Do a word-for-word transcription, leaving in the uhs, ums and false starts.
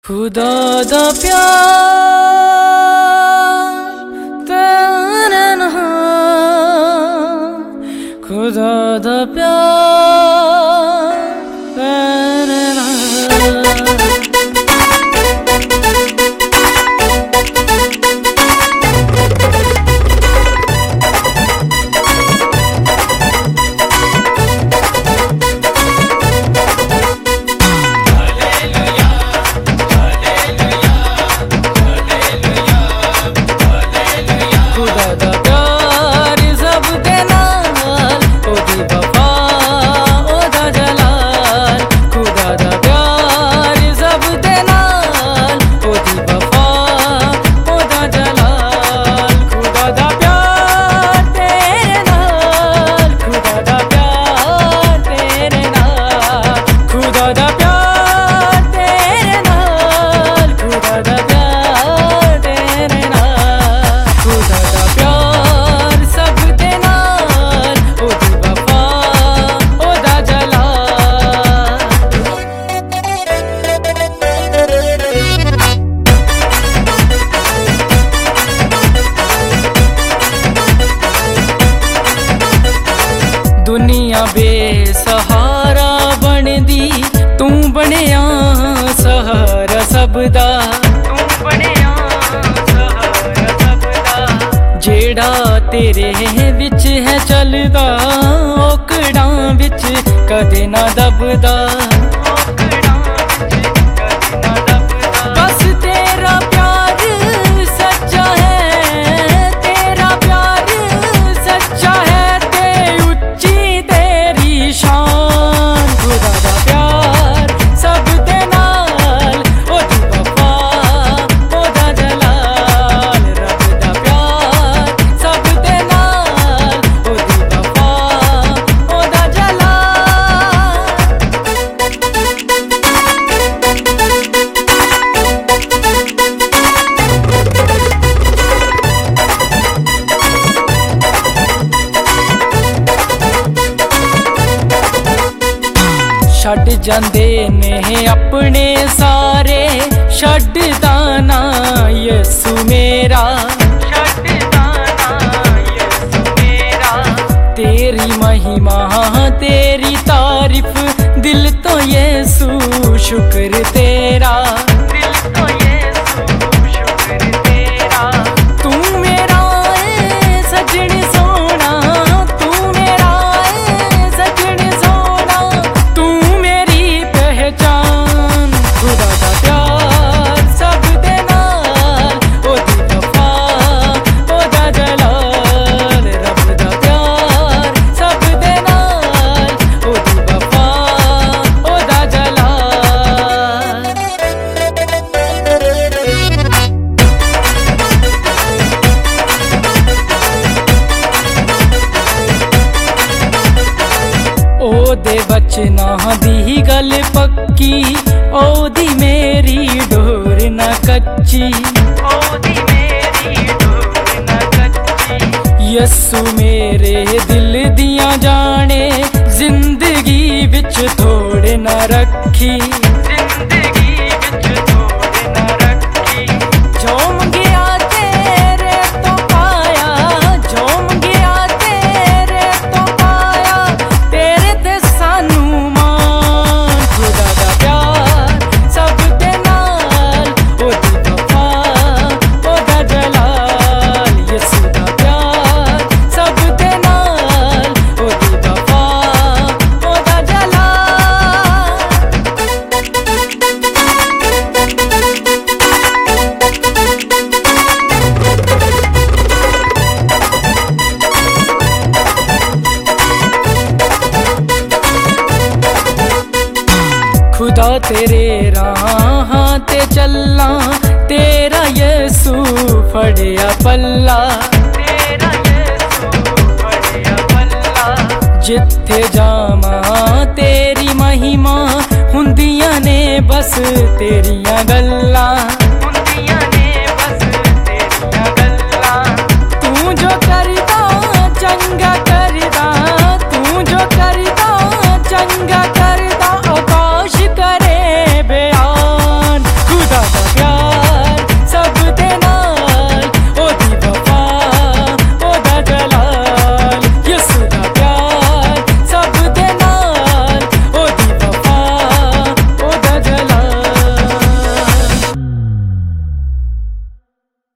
खुदा दा प्यार तेरे नाल, खुदा दा प्यार तेरे नाल। दुनिया बेसहारा बनदी, तू बनिया सहारा सबदा। तू बनिया सहारा सबदा, जेड़ा तेरे विच है चलदा, औकड़ां विच कदे ना दबदा। बस तेरा प्यार सच्चा है, तेरा प्यार सच्चा है, छड़ जांदे ने अपने सारे, छड्डदा ना यसू मेरा, छड्डदा ना यसू मेरा। तेरी महिमा तेरी तारीफ, दिल तो यसू शुक्र तेरा, दिल तो यसू शुक्र तेरा। तू मेरा है सजन सोना, तू मेरा है सजन सोना, तू पहचान। खुदा दा प्यार सब दे नाल, ओदी वफा ओदा जलाल। रब दा प्यार सब दे नाल, ओदी वफा ओदा जलाल। ओदे बचना दी गल पक्की, ओदी मेरी डोर न कच्ची, ओदी मेरी डोर न कच्ची। यसू मेरे दिल दियां जाने, जिंदगी विच थोड़े न रखी, जिंदगी विच थोड़े न रखी। जो मंगिया तेरे तो पाया, जो मंगिया तेरे तो पाया, तेरे ते सानू मान। खुदा दा प्यार सब दे नाल, ओदी वफा ओदा जलाल। यसू दा प्यार सब दे नाल, ओदी वफा ओदा जलाल। खुदा तेरे राहां ते चल्ला, तेरा यसू फड़िया पल्ला, तेरा यसू फड़िया पल्ला। जिथे जावां तेरी महिमा, हुंदियां ने बस तेरियां गल्लां।